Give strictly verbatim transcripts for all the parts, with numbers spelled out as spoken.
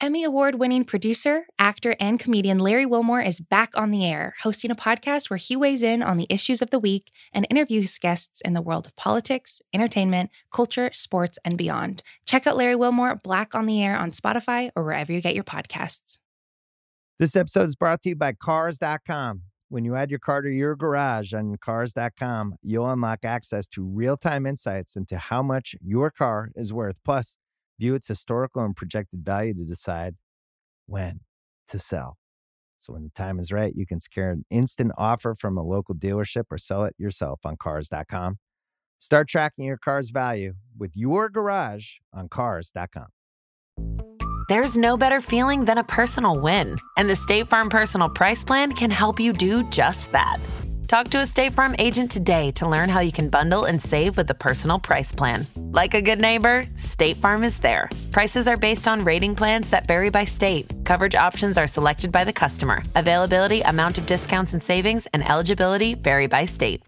Emmy Award-winning producer, actor, and comedian Larry Wilmore is back on the air, hosting a podcast where he weighs in on the issues of the week and interviews guests in the world of politics, entertainment, culture, sports, and beyond. Check out Larry Wilmore, Black on the Air on Spotify or wherever you get your podcasts. This episode is brought to you by Cars dot com. When you add your car to your garage on Cars dot com, you'll unlock access to real-time insights into how much your car is worth. Plus, view its historical and projected value to decide when to sell. So when the time is right, you can secure an instant offer from a local dealership or sell it yourself on Cars dot com. Start tracking your car's value with your garage on Cars dot com. There's no better feeling than a personal win, and the State Farm Personal Price Plan can help you do just that. Talk to a State Farm agent today to learn how you can bundle and save with the Personal Price Plan. Like a good neighbor, State Farm is there. Prices are based on rating plans that vary by state. Coverage options are selected by the customer. Availability, amount of discounts and savings, and eligibility vary by state.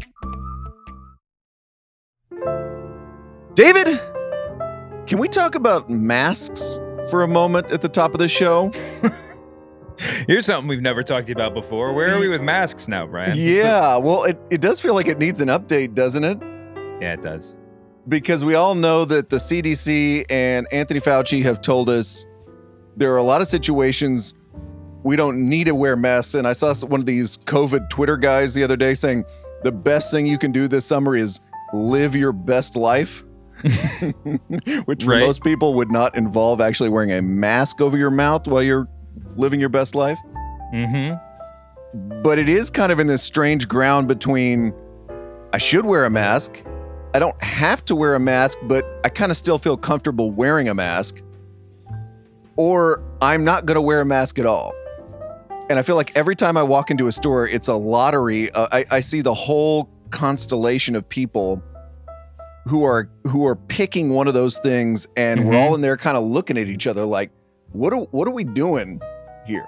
David, can we talk about masks for a moment at the top of the show? Here's something we've never talked about before. Where are we with masks now, Brian? Yeah, well, it, it does feel like it needs an update, doesn't it? Yeah, it does. Because we all know that the C D C and Anthony Fauci have told us there are a lot of situations we don't need to wear masks. And I saw one of these COVID Twitter guys the other day saying the best thing you can do this summer is live your best life, which for right. most people would not involve actually wearing a mask over your mouth while you're living your best life. Mm-hmm. But it is kind of in this strange ground between I should wear a mask, I don't have to wear a mask, but I kind of still feel comfortable wearing a mask, or I'm not going to wear a mask at all. And I feel like every time I walk into a store, it's a lottery. Uh, I, I see the whole constellation of people who are who are picking one of those things, and mm-hmm. we're all in there kind of looking at each other like, what are, what are we doing here?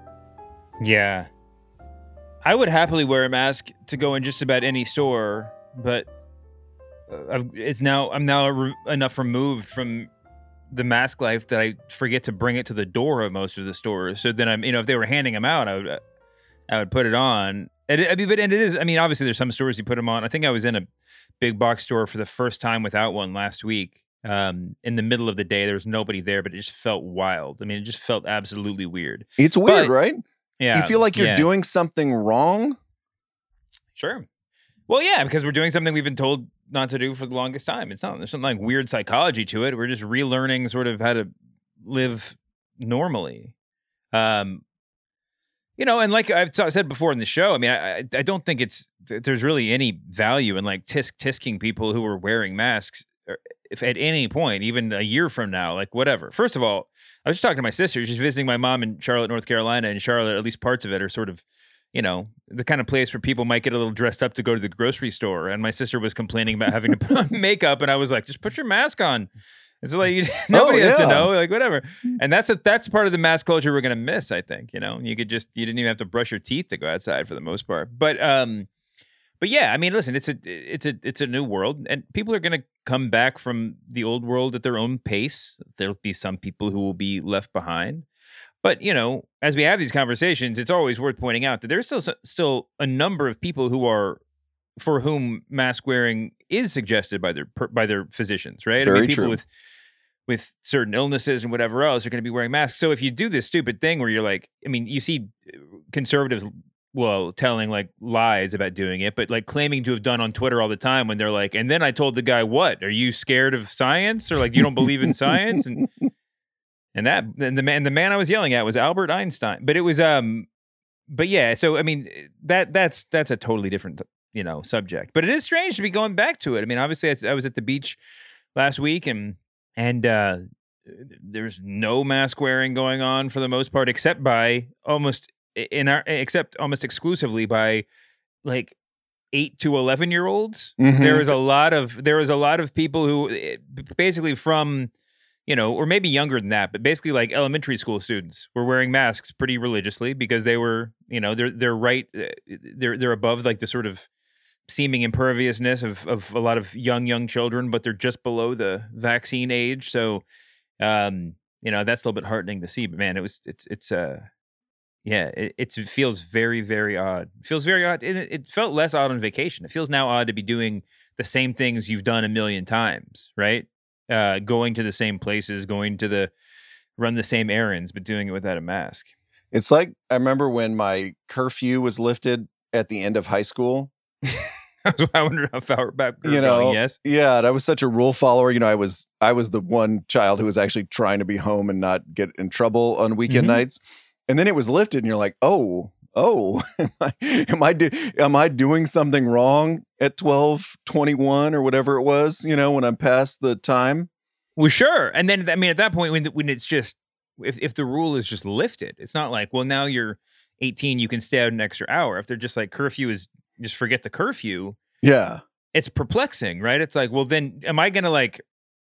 Yeah. I would happily wear a mask to go in just about any store, but uh, I've, it's now I'm now re- enough removed from the mask life that I forget to bring it to the door of most of the stores. So then I'm, you know, if they were handing them out, I would I would put it on. And it, I mean, but and it is. I mean, obviously, there's some stores you put them on. I think I was in a big box store for the first time without one last week. Um, in the middle of the day, there was nobody there, but it just felt wild. I mean, it just felt absolutely weird. It's weird, but, right? Yeah. You feel like you're yeah. doing something wrong? Sure. Well, yeah, because we're doing something we've been told not to do for the longest time. It's not, there's something like weird psychology to it. We're just relearning sort of how to live normally. Um, you know, and like I've t- said before in the show, I mean, I, I, I don't think it's, there's really any value in like tisk tisking people who are wearing masks. If at any point, even a year from now, like whatever. First of all, I was just talking to my sister. She's visiting my mom in Charlotte, North Carolina, and Charlotte, at least parts of it, are sort of, you know, the kind of place where people might get a little dressed up to go to the grocery store. And my sister was complaining about having to put on makeup, and I was like, just put your mask on. It's like you, nobody oh, has yeah. to know, like whatever. And that's a, that's part of the mask culture we're gonna miss, I think. You know, you could just you didn't even have to brush your teeth to go outside for the most part. But um. But yeah, I mean, listen, it's a it's a it's a new world, and people are going to come back from the old world at their own pace. There'll be some people who will be left behind, but you know, as we have these conversations, it's always worth pointing out that there's still still a number of people who are for whom mask wearing is suggested by their by their physicians, right? Very I mean, people true. with with certain illnesses and whatever else are going to be wearing masks. So if you do this stupid thing where you're like, I mean, you see conservatives. Well, telling like lies about doing it, but like claiming to have done on Twitter all the time when they're like, and then I told the guy, what, are you scared of science? Or like, you don't believe in science? And, and that, and the man, the man I was yelling at was Albert Einstein, but it was, um, but yeah, so, I mean, that, that's, that's a totally different, you know, subject, but it is strange to be going back to it. I mean, obviously I, I was at the beach last week and, and, uh, there's no mask wearing going on for the most part, except by almost in our, except almost exclusively by like eight to eleven year olds. Mm-hmm. There was a lot of, there was a lot of people who basically from, you know, or maybe younger than that, but basically like elementary school students were wearing masks pretty religiously because they were, you know, they're, they're right. They're, they're above like the sort of seeming imperviousness of, of a lot of young, young children, but they're just below the vaccine age. So, um, you know, that's a little bit heartening to see. But man, it was it's it's uh yeah, it it's, it feels very very odd. It feels very odd. It, it felt less odd on vacation. It feels now odd to be doing the same things you've done a million times, right? Uh, going to the same places, going to the run the same errands, but doing it without a mask. It's like I remember when my curfew was lifted at the end of high school. I wonder how far back we're you know, going, yes. Yeah, and I was such a rule follower. You know, I was I was the one child who was actually trying to be home and not get in trouble on weekend Mhm. nights. And then it was lifted, and you're like, oh, oh, am I am I, do, am I doing something wrong at twelve twenty-one or whatever it was? You know, when I'm past the time. Well, sure. And then, I mean, at that point, when when it's just, if, if the rule is just lifted, it's not like, well, now you're eighteen, you can stay out an extra hour. If they're just like, curfew is, just forget the curfew. Yeah. It's perplexing, right? It's like, well, then am I going to like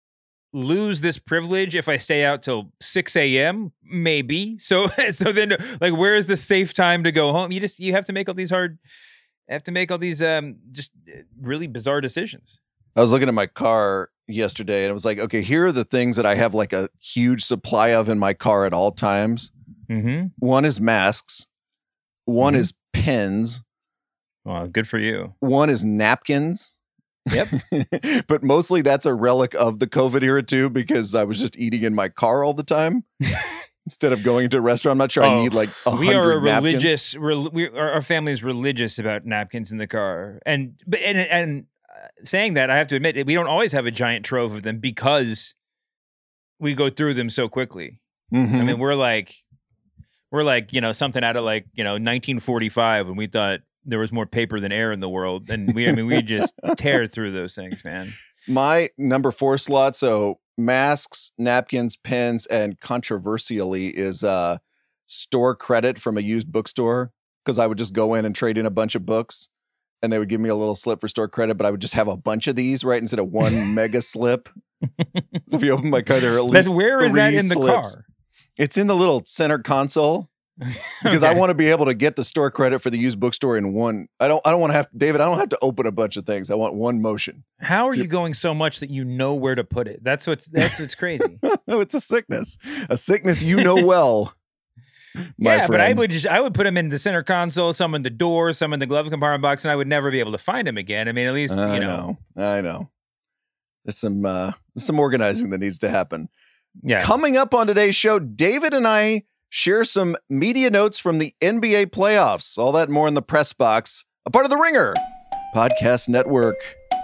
lose this privilege if I stay out till six a.m.? Maybe. So, so then like, where is the safe time to go home? You just, you have to make all these hard, have to make all these um just really bizarre decisions. I was looking at my car yesterday and it was like, okay, here are the things that I have like a huge supply of in my car at all times. Mm-hmm. One is masks. One Mhm. is pens. Well, good for you. One is napkins. Yep. But mostly that's a relic of the COVID era too, because I was just eating in my car all the time instead of going to a restaurant. I'm not sure Oh, I need like a We are a hundred napkins. religious. Re, we, our, our family is religious about napkins in the car, and but and and uh, saying that, I have to admit we don't always have a giant trove of them because we go through them so quickly. Mhm. I mean, we're like we're like you know something out of like you know nineteen forty-five when we thought there was more paper than air in the world, and we I mean we just tear through those things, man. My number four slot, so masks, napkins, pens, and controversially is uh, store credit from a used bookstore, because I would just go in and trade in a bunch of books and they would give me a little slip for store credit, but I would just have a bunch of these, right, instead of one mega slip. So if you open my car, there are at least Then where is that three in the slips. car? It's in the little center console. Because I Okay. want to be able to get the store credit for the used bookstore in one. I don't. I don't want to have David. I don't have to open a bunch of things. I want one motion. How are you going so much that you know where to put it? That's what's that's what's crazy. No, it's a sickness. A sickness you know well. My yeah, friend. but I would just I would put them in the center console, some in the door, some in the glove compartment box, and I would never be able to find them again. I mean, at least I you know, know. I know. There's some uh, there's some organizing that needs to happen. yeah. Coming up on today's show, David and I share some media notes from the N B A playoffs. All that and more in the press box, a part of the Ringer Podcast Network.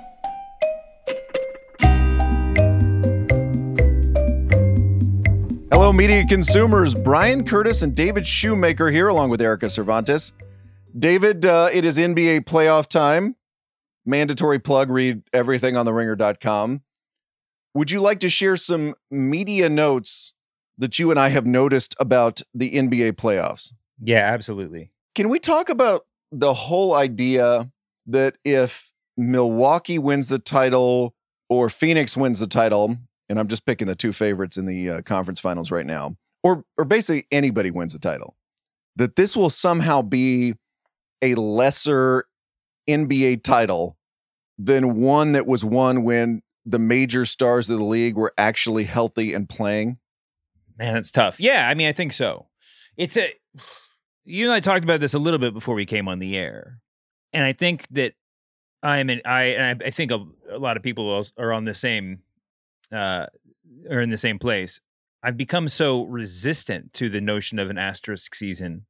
Hello, media consumers. Brian Curtis and David Shoemaker here, along with Erica Cervantes. David, uh, it is N B A playoff time. Mandatory plug, read everything on the ringer dot com. Would you like to share some media notes that you and I have noticed about the N B A playoffs? Yeah, absolutely. Can we talk about the whole idea that if Milwaukee wins the title or Phoenix wins the title, and I'm just picking the two favorites in the uh, conference finals right now, or or basically anybody wins the title, that this will somehow be a lesser N B A title than one that was won when the major stars of the league were actually healthy and playing? Man, it's tough. Yeah, I mean, I think so. It's a you and I talked about this a little bit before we came on the air, and I think that I'm in, I and I, I think a, a lot of people are on the same uh, are in the same place. I've become so resistant to the notion of an asterisk season,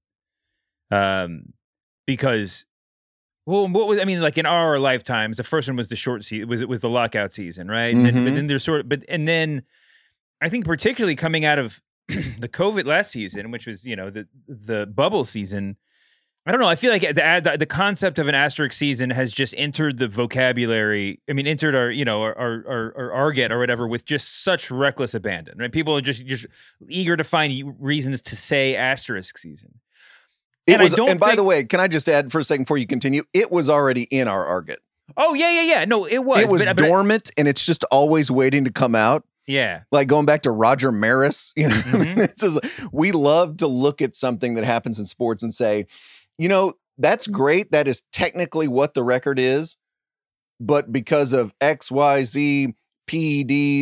um, because. Well, what was I mean? Like in our lifetimes, the first one was the short season. Was it was the lockout season, right? And then, Mhm. but then there's sort of, but and then I think particularly coming out of the COVID last season, which was you know the the bubble season. I don't know. I feel like the the, the concept of an asterisk season has just entered the vocabulary. I mean, entered our you know our our our, our argot or whatever with just such reckless abandon. Right? People are just just eager to find reasons to say asterisk season. It And I was, don't and by think- the way, can I just add for a second before you continue? It was already in our argot. Oh yeah, yeah, yeah. No, it was. It was but, but- dormant, and it's just always waiting to come out. yeah. Like going back to Roger Maris, you know, I mean, Mhm. it's just, we love to look at something that happens in sports and say, you know, that's great. That is technically what the record is. But because of X, Y, Z, P E Ds,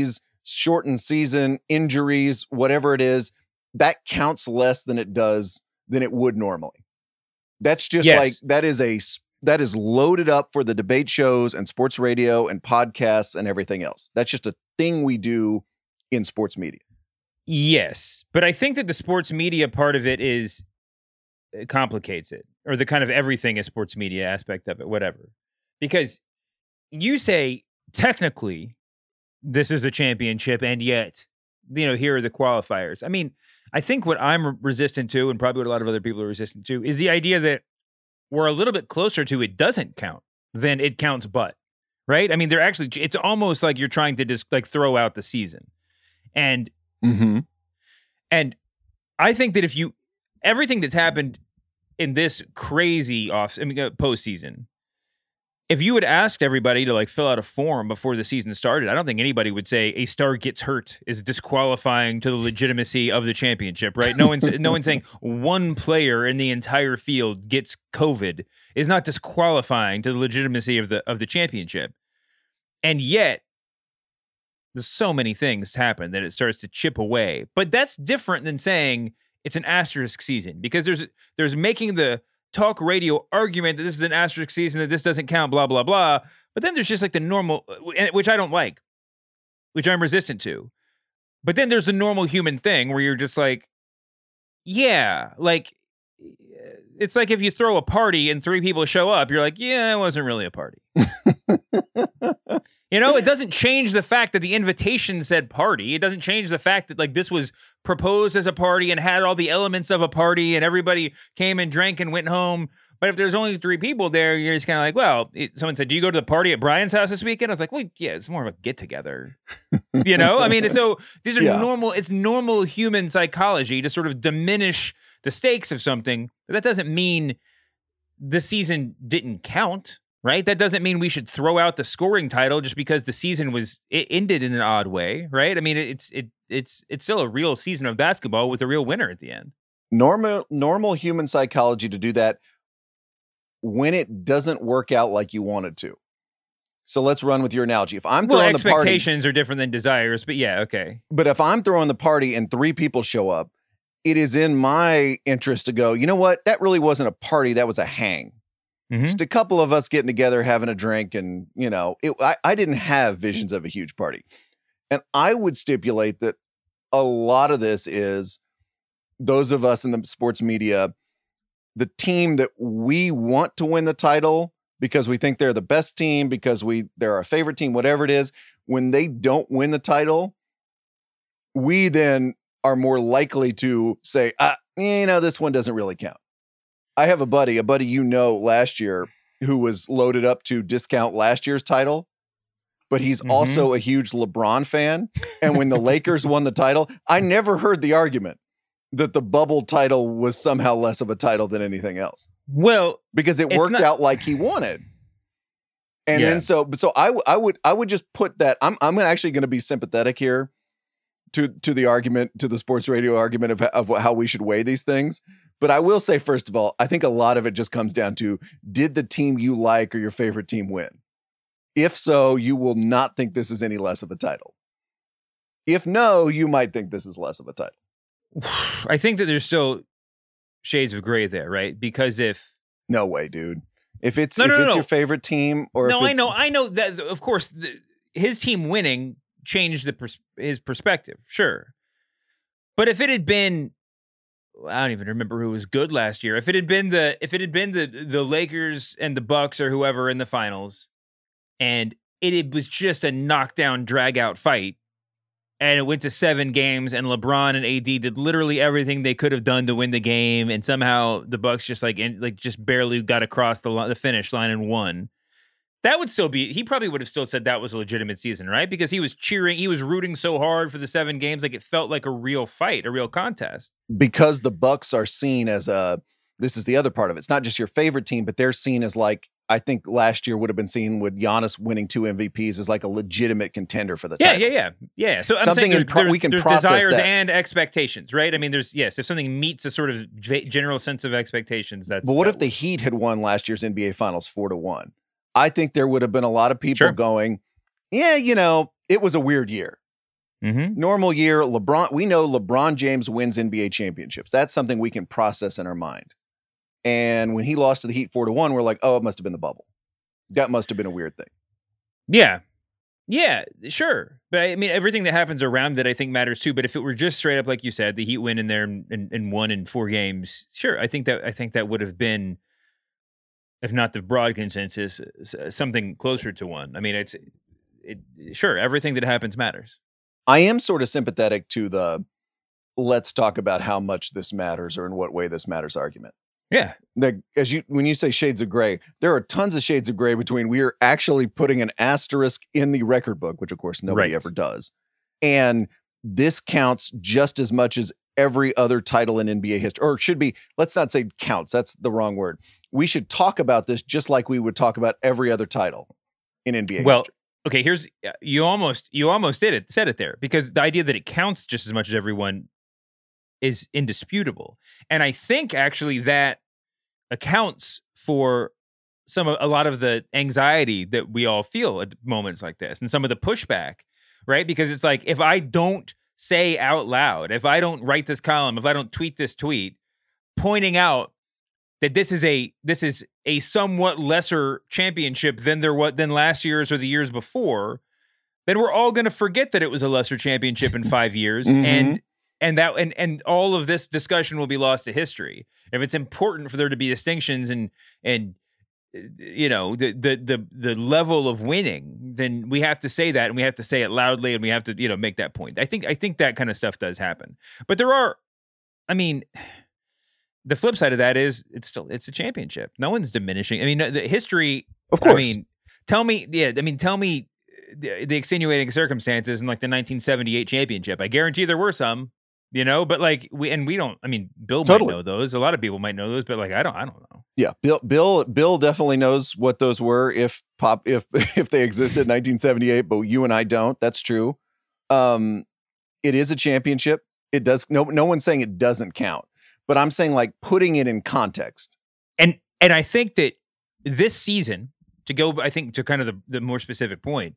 shortened season, injuries, whatever it is, that counts less than it does than it would normally. That's just Yes. like, that is a, that is loaded up for the debate shows and sports radio and podcasts and everything else. That's just a thing we do in sports media. Yes. But I think that the sports media part of it is, it complicates it, or the kind of everything is sports media aspect of it, whatever. Because you say, technically, this is a championship, and yet, you know, here are the qualifiers. I mean, I think what I'm resistant to, and probably what a lot of other people are resistant to, is the idea that we're a little bit closer to it doesn't count than it counts but, right? I mean, they're actually, it's almost like you're trying to just like throw out the season. And, Mm-hmm. and I think that if you, everything that's happened in this crazy off, I mean, uh, postseason, if you had asked everybody to like fill out a form before the season started, I don't think anybody would say a star gets hurt is disqualifying to the legitimacy of the championship, right? No one's no one's saying one player in the entire field gets COVID is not disqualifying to the legitimacy of the of the championship. And yet, there's so many things happen that it starts to chip away. But that's different than saying it's an asterisk season, because there's there's making the talk radio argument that this is an asterisk season, that this doesn't count, blah, blah, blah. But then there's just like the normal, which I don't like, which I'm resistant to. But then there's the normal human thing where you're just like, yeah, like, it's like if you throw a party and three people show up, you're like, yeah, it wasn't really a party. You know, it doesn't change the fact that the invitation said party. It doesn't change the fact that like this was proposed as a party and had all the elements of a party and everybody came and drank and went home. But if there's only three people there, you're just kind of like, well, it, someone said, do you go to the party at Brian's house this weekend? I was like, well, yeah, it's more of a get together. You know, I mean, so these are Yeah. normal. It's normal human psychology to sort of diminish the stakes of something. But that doesn't mean the season didn't count. Right? That doesn't mean we should throw out the scoring title just because the season was it ended in an odd way, right? I mean, it's it it's it's still a real season of basketball with a real winner at the end. Normal, normal human psychology to do that when it doesn't work out like you wanted to. So let's run with your analogy. If I'm Well, throwing the party, expectations are different than desires, but yeah, okay. but if I'm throwing the party and three people show up, it is in my interest to go, you know what? That really wasn't a party. That was a hang. Mhm. Just a couple of us getting together, having a drink. And, you know, it, I, I didn't have visions of a huge party. And I would stipulate that a lot of this is those of us in the sports media, the team that we want to win the title because we think they're the best team, because we they're our favorite team, whatever it is, when they don't win the title, we then are more likely to say, ah, you know, this one doesn't really count. I have a buddy, a buddy you know last year who was loaded up to discount last year's title, but he's Mhm. also a huge LeBron fan. And when the Lakers won the title, I never heard the argument that the bubble title was somehow less of a title than anything else Well, because it It's worked not- out like he wanted. And Yeah. then so, but so I, w- I would, I would just put that. I'm, I'm actually going to be sympathetic here to, to the argument, to the sports radio argument of, of how we should weigh these things. But I will say, first of all, I think a lot of it just comes down to, did the team you like or your favorite team win? If so, you will not think this is any less of a title. If no, you might think this is less of a title. I think that there's still shades of gray there, right? Because if No way, dude. If it's No, if no, no, it's no. your favorite team, or no, if I it's, know, I know that of course the, his team winning changed the pers- his perspective, sure. But if it had been, I don't even remember who was good last year. If it had been the if it had been the the Lakers and the Bucks or whoever in the finals, and it, it was just a knockdown, drag out fight, and it went to seven games, and LeBron and A D did literally everything they could have done to win the game, and somehow the Bucks just like in, like just barely got across the li- the finish line and won. That would still be, he probably would have still said that was a legitimate season, right? Because he was cheering, he was rooting so hard for the seven games, like it felt like a real fight, a real contest. because the Bucks are seen as a, this is the other part of it. It's not just your favorite team, but they're seen as like, I think last year would have been seen with Giannis winning two M V Ps as like a legitimate contender for the Yeah, title. yeah, yeah, yeah. So I'm Something saying there's, in pro- there's, we can there's process desires that. and expectations, right? I mean, there's, yes, if something meets a sort of g- general sense of expectations, that's. But what that if the Heat had won last year's N B A Finals four to one? I think there would have been a lot of people Sure. going, yeah, you know, it was a weird year. Mm-hmm. Normal year, LeBron, we know LeBron James wins N B A championships. That's something we can process in our mind. And when he lost to the Heat four to one, we're like, oh, it must have been the bubble. That must have been a weird thing. Yeah. Yeah, sure. But I mean, everything that happens around it, I think, matters too. But if it were just straight up, like you said, the Heat win in there and, and, and won in four games, sure. I think that I think that would have been, if not the broad consensus, something closer to one. I mean, it's it, sure, everything that happens matters. I am sort of sympathetic to the let's talk about how much this matters or in what way this matters argument. Yeah. The, as you when you say shades of gray, there are tons of shades of gray between we are actually putting an asterisk in the record book, which of course nobody right. ever does. And this counts just as much as every other title in N B A history, or it should be, let's not say counts. That's the wrong word. We should talk about this just like we would talk about every other title in N B A well, history. Okay, here's you almost you almost did it, said it there, because the idea that it counts just as much as everyone is indisputable. And I think actually that accounts for some of a lot of the anxiety that we all feel at moments like this and some of the pushback, right? Because it's like, if I don't say out loud, if I don't write this column, if I don't tweet this tweet pointing out that this is a this is a somewhat lesser championship than there was than last year's or the years before, then we're all going to forget that it was a lesser championship in five years, Mm-hmm. and and that and and all of this discussion will be lost to history. If it's important for there to be distinctions and and you know the the the the level of winning, then we have to say that, and we have to say it loudly, and we have to you know make that point. I think I think that kind of stuff does happen, but there are, I mean. The flip side of that is it's still it's a championship. No one's diminishing. I mean, the history. Of course. I mean, tell me. Yeah. I mean, tell me the, the extenuating circumstances in like the nineteen seventy-eight championship. I guarantee there were some. You know, but like we and we don't. I mean, Bill Totally. might know those. A lot of people might know those, but like I don't. I don't know. Yeah, Bill, Bill, Bill definitely knows what those were if pop if if they existed in nineteen seventy-eight, but you and I don't. That's true. Um, it is a championship. It does. No, no one's saying it doesn't count, but I'm saying like putting it in context. And and I think that this season, to go, I think to kind of the, the more specific point,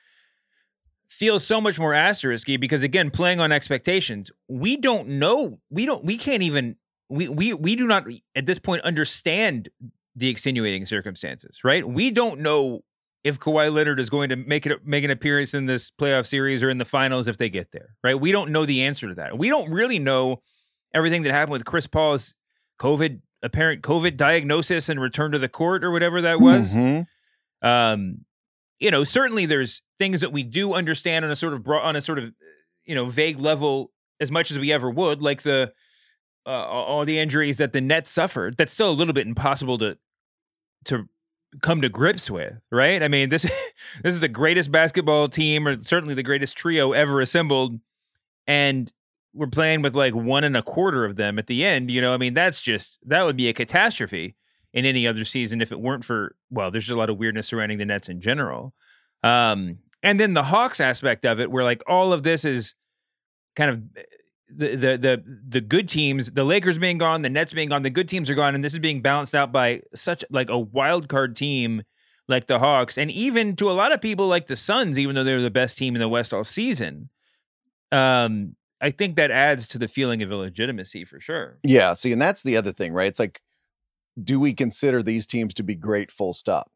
feels so much more asterisky because again, playing on expectations, we don't know, we don't, we can't even, we we we do not at this point understand the extenuating circumstances, right? We don't know if Kawhi Leonard is going to make it make an appearance in this playoff series or in the finals if they get there, right? We don't know the answer to that. We don't really know everything that happened with Chris Paul's COVID apparent COVID diagnosis and return to the court or whatever that was. Mm-hmm. Um, you know, certainly there's things that we do understand on a sort of broad, on a sort of, you know, vague level as much as we ever would, like the uh, all the injuries that the Nets suffered. That's still a little bit impossible to to come to grips with, right? I mean, this this is the greatest basketball team, or certainly the greatest trio ever assembled, and we're playing with like one and a quarter of them at the end. You know, I mean, that's just that would be a catastrophe in any other season if it weren't for, well, there's just a lot of weirdness surrounding the Nets in general. Um, and then the Hawks aspect of it, where like all of this is kind of the, the, the, the good teams, the Lakers being gone, the Nets being gone, the good teams are gone. And this is being balanced out by such like a wild card team like the Hawks. And even to a lot of people like the Suns, even though they're the best team in the West all season, um, I think that adds to the feeling of illegitimacy for sure. Yeah. See, and that's the other thing, right? It's like, do we consider these teams to be great full stop?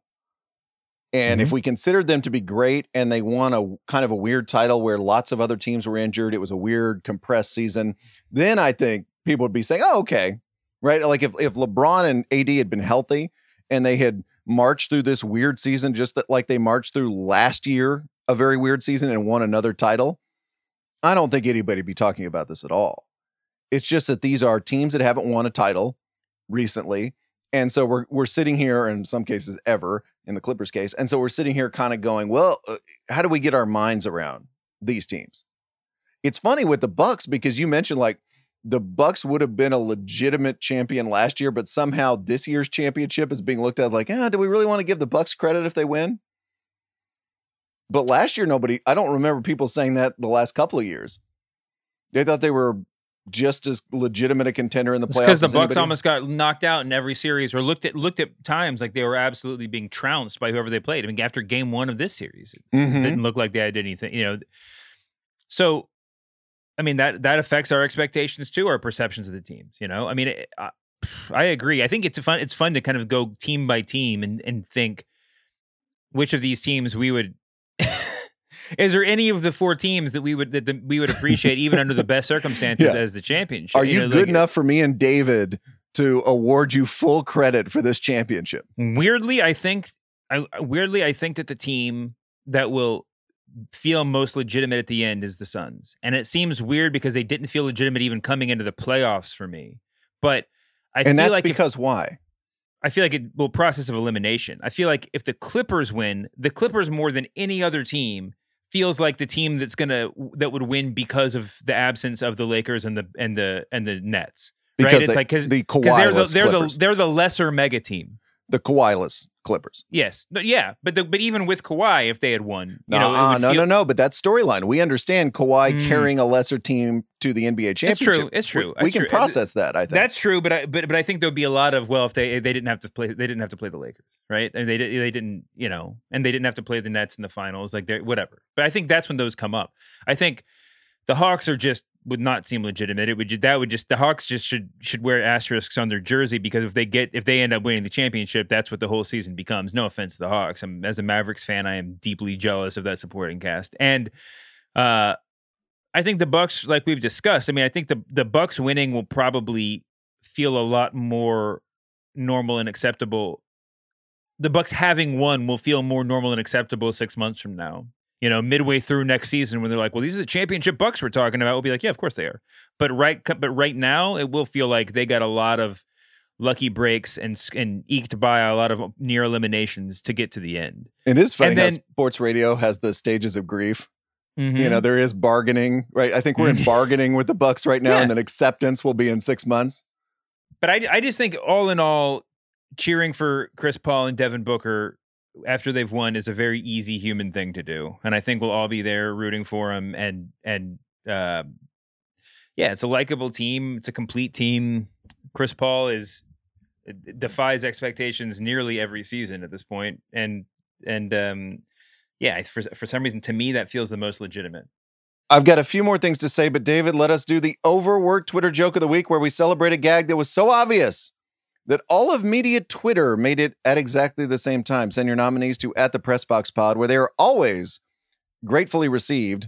And Mm-hmm. if we considered them to be great and they won a kind of a weird title where lots of other teams were injured, it was a weird compressed season, then I think people would be saying, oh, okay. Right. Like if, if LeBron and A D had been healthy and they had marched through this weird season, just that like they marched through last year, a very weird season, and won another title, I don't think anybody would be talking about this at all. It's just that these are teams that haven't won a title recently. And so we're we're sitting here, in some cases ever, in the Clippers case. And so we're sitting here kind of going, well, uh, how do we get our minds around these teams? It's funny with the Bucks because you mentioned like the Bucks would have been a legitimate champion last year, but somehow this year's championship is being looked at like, ah, do we really want to give the Bucks credit if they win? But last year, nobody, I don't remember people saying that the last couple of years. They thought they were just as legitimate a contender in the playoffs. Because the as Bucks anybody. almost got knocked out in every series, or looked at looked at times like they were absolutely being trounced by whoever they played. I mean, after game one of this series, it Mhm. didn't look like they had anything. You know, So, I mean, that that affects our expectations too, our perceptions of the teams. You know, I mean, it, I, I agree. I think it's fun. It's fun to kind of go team by team and and think which of these teams we would. Is there any of the four teams that we would that the, we would appreciate even under the best circumstances yeah. as the championship? Are you, you know, good like, enough for me and David to award you full credit for this championship? Weirdly, I think I weirdly I think that the team that will feel most legitimate at the end is the Suns. And it seems weird because they didn't feel legitimate even coming into the playoffs for me. But I and feel that's like because if, why? I feel like it will process of elimination. I feel like if the Clippers win, the Clippers more than any other team feels like the team that's gonna that would win because of the absence of the Lakers and the and the and the Nets. Because right? It's they, like because the they're the they're Clippers. the they're the lesser mega team. The Kawhi-less Clippers. Yes, but yeah, but the, but even with Kawhi, if they had won, you uh, know, uh, no, feel- no, no. But that's storyline. We understand Kawhi Mm. carrying a lesser team to the N B A championship. It's true. It's true. We, we That's can true. process that. I think that's true. But I but but I think there'll be a lot of well, if they they didn't have to play, they didn't have to play the Lakers, right? And they did they didn't, you know, and they didn't have to play the Nets in the finals, like they whatever. But I think that's when those come up. I think the Hawks are just would not seem legitimate. It would just, that would just the Hawks just should should wear asterisks on their jersey because if they get if they end up winning the championship, that's what the whole season becomes. No offense to the Hawks. I'm as a Mavericks fan, I am deeply jealous of that supporting cast. And uh, I think the Bucks, like we've discussed, I mean, I think the the Bucks winning will probably feel a lot more normal and acceptable. The Bucks having won will feel more normal and acceptable six months from now. You know, midway through next season, when they're like, "Well, these are the championship Bucks we're talking about," we'll be like, "Yeah, of course they are." But right, but right now, it will feel like they got a lot of lucky breaks and and eked by a lot of near eliminations to get to the end. It is funny then, how sports radio has the stages of grief. Mm-hmm. You know, there is bargaining, right? I think we're in bargaining with the Bucks right now, Yeah. and then acceptance will be in six months. But I, I just think all in all, cheering for Chris Paul and Devin Booker after they've won is a very easy human thing to do, and I think we'll all be there rooting for them. And and uh, yeah, it's a likable team. It's a complete team. Chris Paul is it defies expectations nearly every season at this point, and and um, yeah, for for some reason, to me, that feels the most legitimate. I've got a few more things to say, but David, let us do the overworked Twitter joke of the week, where we celebrate a gag that was so obvious that all of media Twitter made it at exactly the same time. Send your nominees to at the Pressbox Pod, where they are always gratefully received.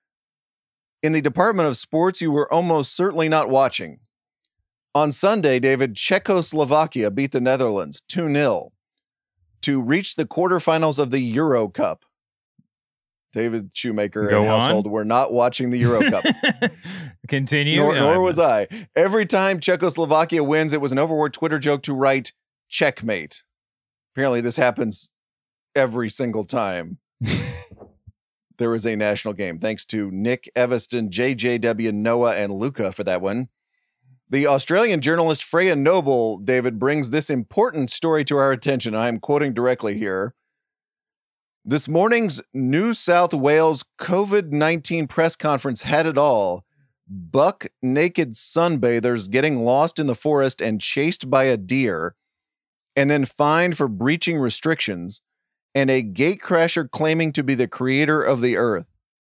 In the Department of Sports, you were almost certainly not watching. On Sunday, David, Czechoslovakia beat the Netherlands two nil to reach the quarterfinals of the Euro Cup. David Shoemaker Go and on. household were not watching the Euro Cup. Continue. Nor, No, nor I'm was not. I. Every time Czechoslovakia wins, it was an overworked Twitter joke to write checkmate. Apparently, this happens every single time there is a national game. Thanks to Nick Evaston, J J W, Noah, and Luca for that one. The Australian journalist Freya Noble, David, brings this important story to our attention. I am quoting directly here. This morning's New South Wales COVID nineteen press conference had it all. Buck naked sunbathers getting lost in the forest and chased by a deer, and then fined for breaching restrictions, and a gatecrasher claiming to be the creator of the earth.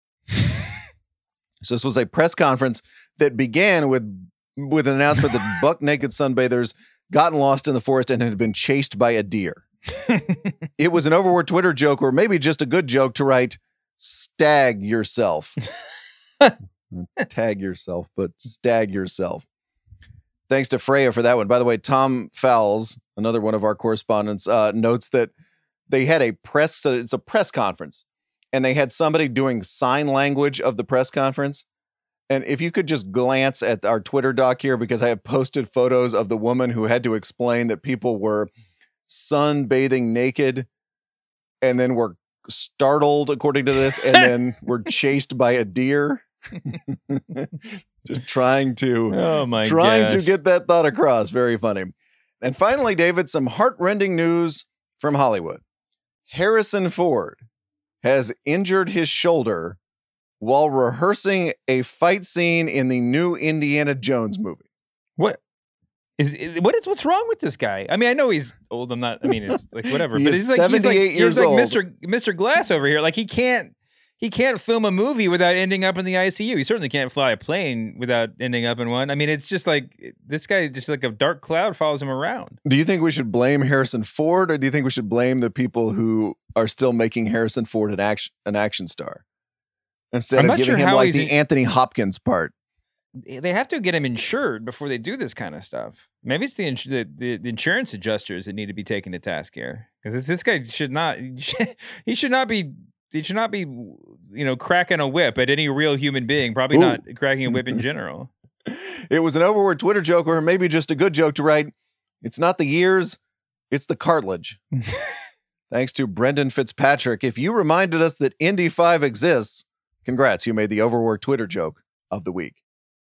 So this was a press conference that began with, with an announcement that buck naked sunbathers gotten lost in the forest and had been chased by a deer. It was an overworked Twitter joke, or maybe just a good joke to write stag yourself. Tag yourself, but stag yourself. Thanks to Freya for that one. By the way, Tom Fowles, another one of our correspondents, uh, notes that they had a press, uh, it's a press conference, and they had somebody doing sign language of the press conference. And if you could just glance at our Twitter doc here, because I have posted photos of the woman who had to explain that people were sunbathing naked and then were startled, according to this, and then were chased by a deer. Just trying to Oh my trying gosh. to get that thought across. Very funny. And finally, David, some heartrending news from Hollywood. Harrison Ford has injured his shoulder while rehearsing a fight scene in the new Indiana Jones movie. What is what is what's wrong with this guy? I mean, I know he's old. I'm not. I mean, it's like whatever. He but is he's like he's like seventy-eight he's years like old. Mister Mister Glass over here. Like he can't he can't film a movie without ending up in the I C U. He certainly can't fly a plane without ending up in one. I mean, it's just like this guy, just like a dark cloud follows him around. Do you think we should blame Harrison Ford, or do you think we should blame the people who are still making Harrison Ford an action an action star instead I'm of not giving sure him how like he's the in- Anthony Hopkins part? They have to get him insured before they do this kind of stuff. Maybe it's the ins- the, the, the insurance adjusters that need to be taken to task here, because this guy should not he should not be he should not be you know cracking a whip at any real human being. Probably Ooh. not cracking a whip in general. It was an overword Twitter joke, or maybe just a good joke to write. It's not the years, it's the cartilage. Thanks to Brendan Fitzpatrick. If you reminded us that Indy five exists, congrats, you made the overworked Twitter joke of the week.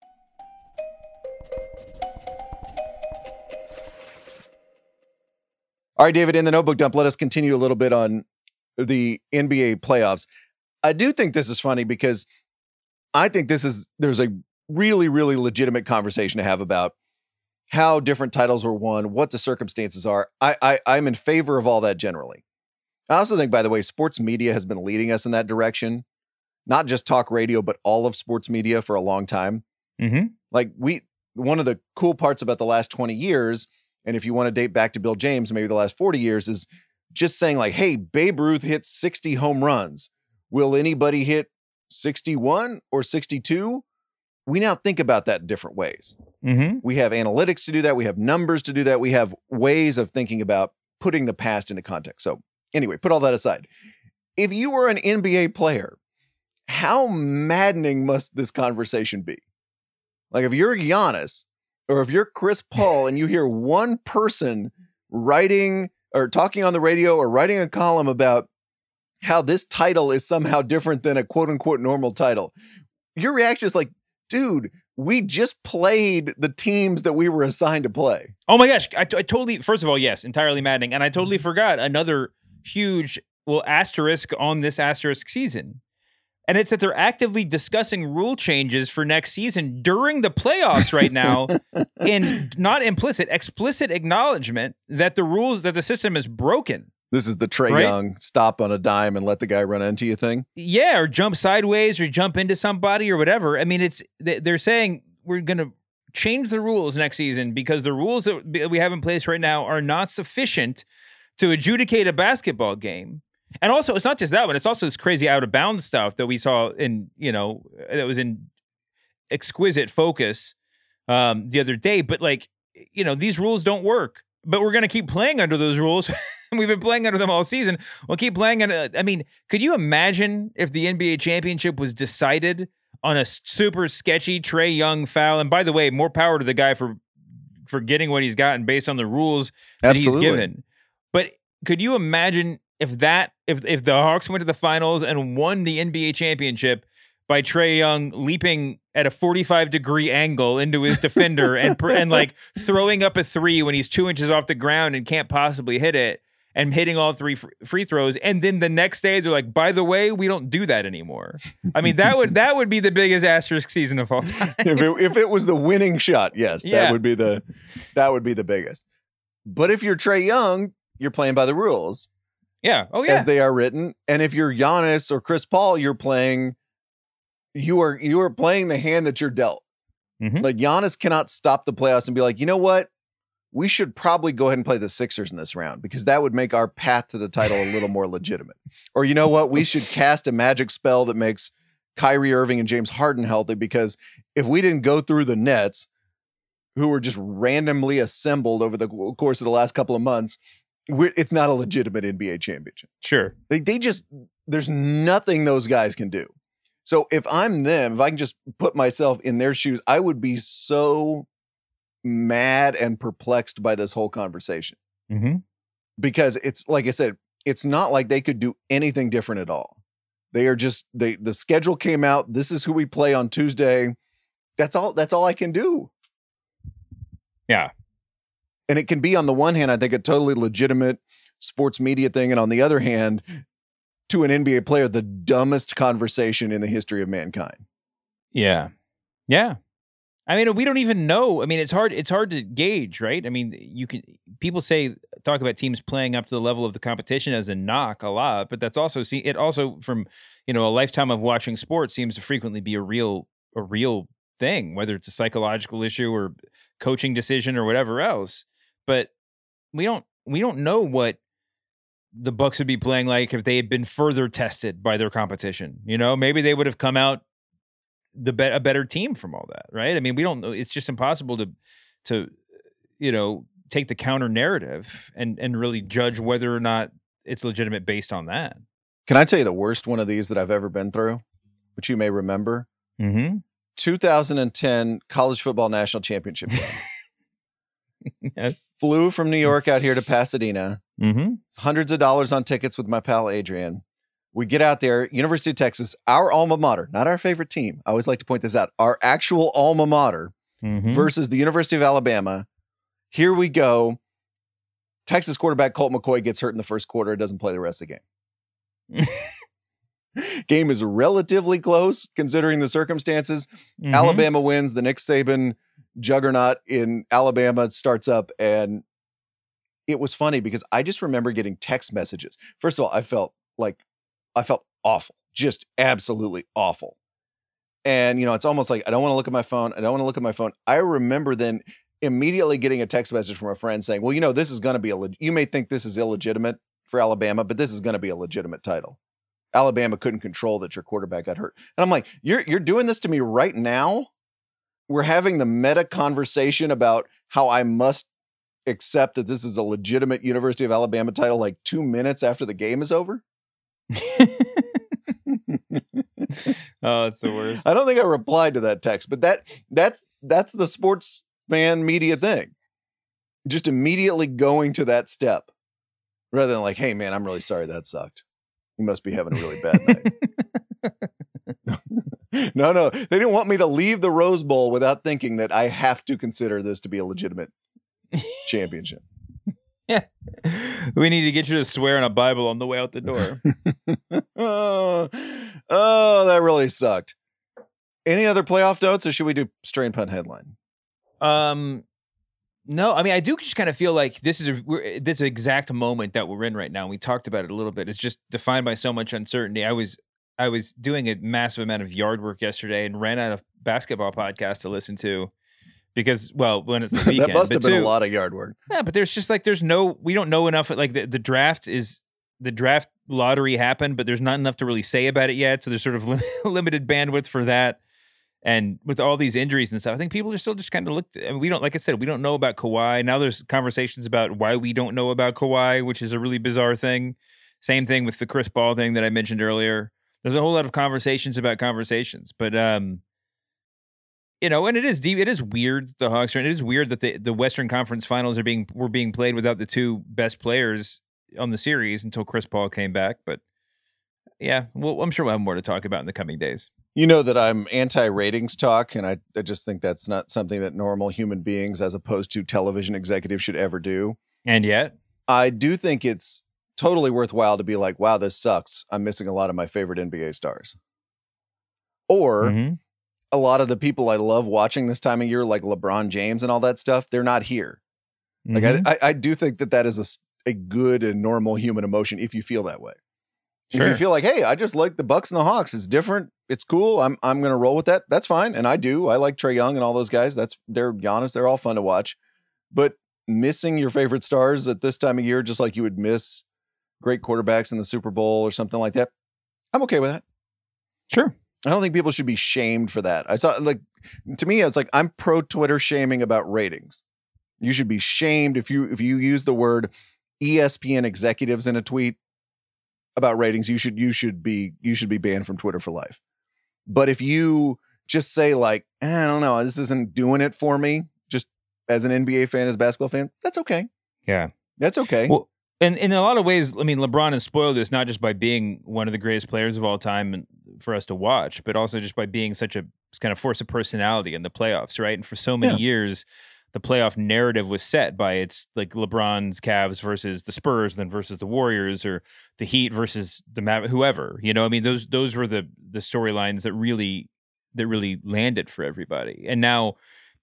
All right, David, in the notebook dump, let us continue a little bit on the N B A playoffs. I do think this is funny because I think this is, there's a really, really legitimate conversation to have about how different titles were won, what the circumstances are. I, I, I'm in favor of all that generally. I also think, by the way, sports media has been leading us in that direction. Not just talk radio, but all of sports media for a long time. Mm-hmm. Like we, one of the cool parts about the last twenty years, and if you want to date back to Bill James, maybe the last forty years, is just saying like, hey, Babe Ruth hit sixty home runs. Will anybody hit sixty-one or sixty-two? We now think about that in different ways. Mm-hmm. We have analytics to do that. We have numbers to do that. We have ways of thinking about putting the past into context. So anyway, put all that aside. If you were an N B A player, how maddening must this conversation be? Like if you're Giannis or if you're Chris Paul and you hear one person writing or talking on the radio or writing a column about how this title is somehow different than a quote unquote normal title, your reaction is like, dude, we just played the teams that we were assigned to play. Oh my gosh. I, I totally, first of all, yes, entirely maddening. And I totally forgot another huge, well, asterisk on this asterisk season. And it's that they're actively discussing rule changes for next season during the playoffs right now in not implicit, explicit acknowledgement that the rules, that the system is broken. This is the Trae Right? Young stop on a dime and let the guy run into you thing. Yeah, or jump sideways or jump into somebody or whatever. I mean, it's they're saying we're going to change the rules next season because the rules that we have in place right now are not sufficient to adjudicate a basketball game. And also, it's not just that one. It's also this crazy out of bounds stuff that we saw in, you know, that was in exquisite focus um, the other day. But like, you know, these rules don't work, but we're going to keep playing under those rules. We've been playing under them all season. We'll keep playing. Under, I mean, could you imagine if the N B A championship was decided on a super sketchy Trae Young foul? And by the way, more power to the guy for, for getting what he's gotten based on the rules that Absolutely. he's given. But could you imagine if that, if if the Hawks went to the finals and won the N B A championship by Trae Young leaping at a forty-five degree angle into his defender and and like throwing up a three when he's two inches off the ground and can't possibly hit it, and hitting all three free throws, and then the next day they're like, by the way, we don't do that anymore. I mean, that would that would be the biggest asterisk season of all time. if, it, if it was the winning shot, yes, Yeah. that would be the that would be the biggest. But if you're Trae Young, you're playing by the rules. Yeah. Oh yeah. As they are written. And if you're Giannis or Chris Paul, you're playing, you are you are playing the hand that you're dealt. Mhm. Like Giannis cannot stop the playoffs and be like, you know what? We should probably go ahead and play the Sixers in this round because that would make our path to the title a little more legitimate. Or you know what? We should cast a magic spell that makes Kyrie Irving and James Harden healthy, because if we didn't go through the Nets, who were just randomly assembled over the course of the last couple of months, we're, it's not a legitimate N B A championship. Sure. They they just, there's nothing those guys can do. So if I'm them, if I can just put myself in their shoes, I would be so mad and perplexed by this whole conversation. Mm-hmm. Because it's, like I said, it's not like they could do anything different at all. They are just, they the schedule came out. This is who we play on Tuesday. That's all, that's all I can do. Yeah. And it can be, on the one hand, I think, a totally legitimate sports media thing. And on the other hand, to an N B A player, the dumbest conversation in the history of mankind. Yeah. Yeah. I mean, we don't even know. I mean, it's hard. It's hard to gauge, right? I mean, you can. People say talk about teams playing up to the level of the competition as a knock a lot, but that's also see it also from, you know, a lifetime of watching sports seems to frequently be a real a real thing, whether it's a psychological issue or coaching decision or whatever else. But we don't we don't know what the Bucks would be playing like if they had been further tested by their competition. You know, maybe they would have come out the be- a better team from all that, right? I mean, we don't know. It's just impossible to to you know take the counter narrative and and really judge whether or not it's legitimate based on that. Can I tell you the worst one of these that I've ever been through, which you may remember? Mm-hmm. two thousand ten college football national championship game. Yes. Flew from New York out here to Pasadena. Mm-hmm. Hundreds of dollars on tickets with my pal Adrian. We get out there, University of Texas, our alma mater, not our favorite team. I always like to point this out. Our actual alma mater Mm-hmm. versus the University of Alabama. Here we go. Texas quarterback Colt McCoy gets hurt in the first quarter. Doesn't play the rest of the game. Game is relatively close considering the circumstances. Mm-hmm. Alabama wins. The Nick Saban juggernaut in Alabama starts up, and it was funny because I just remember getting text messages. First of all, I felt like I felt awful, just absolutely awful. And, you know, it's almost like I don't want to look at my phone. I don't want to look at my phone. I remember then immediately getting a text message from a friend saying, well, you know, this is going to be a, leg- you may think this is illegitimate for Alabama, but this is going to be a legitimate title. Alabama couldn't control that your quarterback got hurt. And I'm like, you're, you're doing this to me right now? We're having the meta conversation about how I must accept that this is a legitimate University of Alabama title like two minutes after the game is over. Oh, it's the worst. I don't think I replied to that text, but that that's that's the sports fan media thing. Just immediately going to that step rather than like, hey man, I'm really sorry that sucked. You must be having a really bad night. No, no. They didn't want me to leave the Rose Bowl without thinking that I have to consider this to be a legitimate championship. Yeah. We need to get you to swear in a Bible on the way out the door. oh, oh, that really sucked. Any other playoff notes, or should we do strain punt headline? Um, no, I mean, I do just kind of feel like this is a, we're, this exact moment that we're in right now. And we talked about it a little bit. It's just defined by so much uncertainty. I was I was doing a massive amount of yard work yesterday and ran out of basketball podcasts to listen to. Because, well, when it's the weekend. That must have been too, a lot of yard work. Yeah, but there's just like, there's no, we don't know enough. Like the, the draft is, the draft lottery happened, but there's not enough to really say about it yet. So there's sort of li- limited bandwidth for that. And with all these injuries and stuff, I think people are still just kind of looked, I mean, we don't, like I said, we don't know about Kawhi. Now there's conversations about why we don't know about Kawhi, which is a really bizarre thing. Same thing with the Chris Paul thing that I mentioned earlier. There's a whole lot of conversations about conversations, but, um, you know, and it is deep. It is weird that the Hawks are. And it is weird that the, the Western Conference Finals are being were being played without the two best players on the series until Chris Paul came back. But yeah, well, I'm sure we'll have more to talk about in the coming days. You know that I'm anti-ratings talk, and I, I just think that's not something that normal human beings, as opposed to television executives, should ever do. And yet, I do think it's totally worthwhile to be like, wow, this sucks. I'm missing a lot of my favorite N B A stars. Or mm-hmm. a lot of the people I love watching this time of year, like LeBron James and all that stuff, they're not here. Like mm-hmm. I, I, I do think that that is a, a good and normal human emotion if you feel that way. Sure. If you feel like, hey, I just like the Bucks and the Hawks, it's different, it's cool, I'm I'm gonna roll with that. That's fine, and I do. I like Trae Young and all those guys. That's they're Giannis. They're all fun to watch. But missing your favorite stars at this time of year, just like you would miss great quarterbacks in the Super Bowl or something like that, I'm okay with that. Sure. I don't think people should be shamed for that. I saw like to me, it's like I'm pro Twitter shaming about ratings. You should be shamed if you if you use the word E S P N executives in a tweet about ratings. You should you should be you should be banned from Twitter for life. But if you just say like, eh, I don't know, this isn't doing it for me, just as an N B A fan, as a basketball fan, that's okay. Yeah, that's okay. Well, and in a lot of ways, I mean, LeBron has spoiled this not just by being one of the greatest players of all time and for us to watch, but also just by being such a kind of force of personality in the playoffs, right? And for so many yeah. years, the playoff narrative was set by it's like LeBron's Cavs versus the Spurs, then versus the Warriors, or the Heat versus the Mav- whoever. You know, I mean, those those were the the storylines that really that really landed for everybody. And now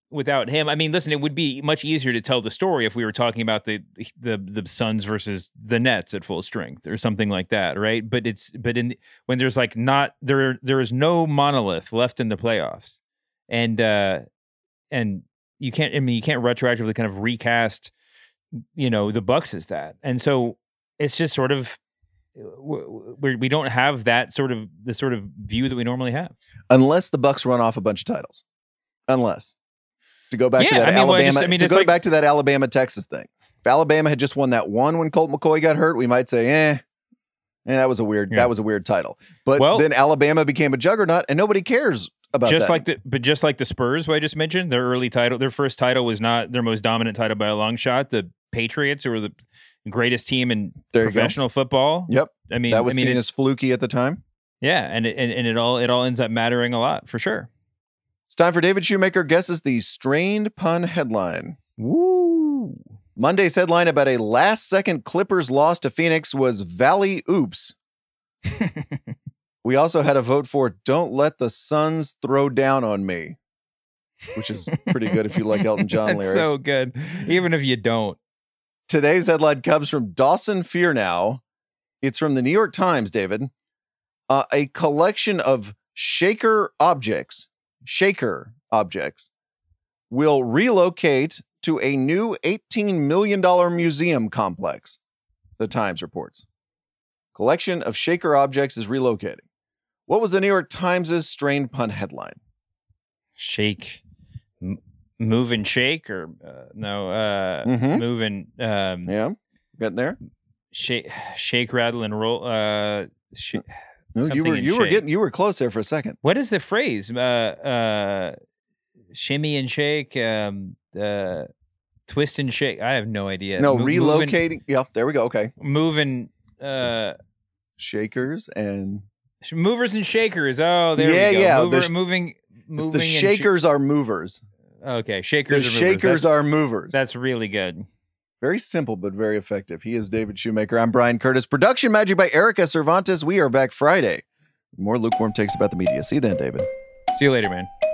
without him. I mean, listen, it would be much easier to tell the story if we were talking about the the the Suns versus the Nets at full strength or something like that, right? But it's but in when there's like not there there is no monolith left in the playoffs, and uh, and you can't. I mean, you can't retroactively kind of recast, you know, the Bucks as that, and so it's just sort of we we don't have that sort of the sort of view that we normally have, unless the Bucks run off a bunch of titles, unless. To go back yeah, to that I mean, Alabama, well, just, I mean, to go like, back to that Alabama Texas thing. If Alabama had just won that one when Colt McCoy got hurt, we might say, eh, eh that was a weird, yeah. that was a weird title. But well, then Alabama became a juggernaut, and nobody cares about just that. like the, but just like the Spurs, who I just mentioned, their early title, their first title was not their most dominant title by a long shot. The Patriots, who were the greatest team in there professional football. Yep, I mean, that was I mean, seen as fluky at the time. Yeah, and it, and, and it all it all ends up mattering a lot for sure. It's time for David Shoemaker guesses the strained pun headline. Woo! Monday's headline about a last-second Clippers loss to Phoenix was Valley Oops. We also had a vote for Don't Let the Suns Throw Down on Me, which is pretty good if you like Elton John That's lyrics. so good, even if you don't. Today's headline comes from Dawson Fearnow. It's from the New York Times, David. Uh, a collection of shaker objects, shaker objects, will relocate to a new eighteen million dollars museum complex, the Times reports. Collection of shaker objects is relocating. What was the New York Times' strained pun headline? Shake, m- move and shake, or uh, no, uh, Mhm. move and um, Yeah, getting there. shake, shake, rattle, and roll. Uh, sh- No, you something were in you were shake. getting you were close there for a second. What is the phrase? Uh, uh, shimmy and shake, um, uh, twist and shake. I have no idea. No, Mo- relocating. Yeah, there we go. Okay, moving, uh, shakers and sh- movers and shakers. Oh, there Yeah, we go. yeah, Mover, the sh- moving, it's moving. the and sh- shakers are movers. okay, The shakers. are movers. shakers That's, are movers. that's really good. Very simple, but very effective. He is David Shoemaker. I'm Brian Curtis. Production magic by Erica Cervantes. We are back Friday. More lukewarm takes about the media. See you then, David. See you later, man.